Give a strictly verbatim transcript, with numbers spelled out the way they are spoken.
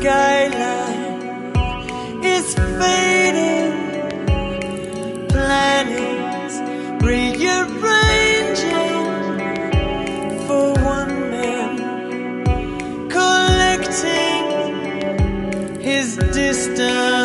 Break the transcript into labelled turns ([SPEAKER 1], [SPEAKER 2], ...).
[SPEAKER 1] skyline is fading, planets rearranging for one man, collecting his distance.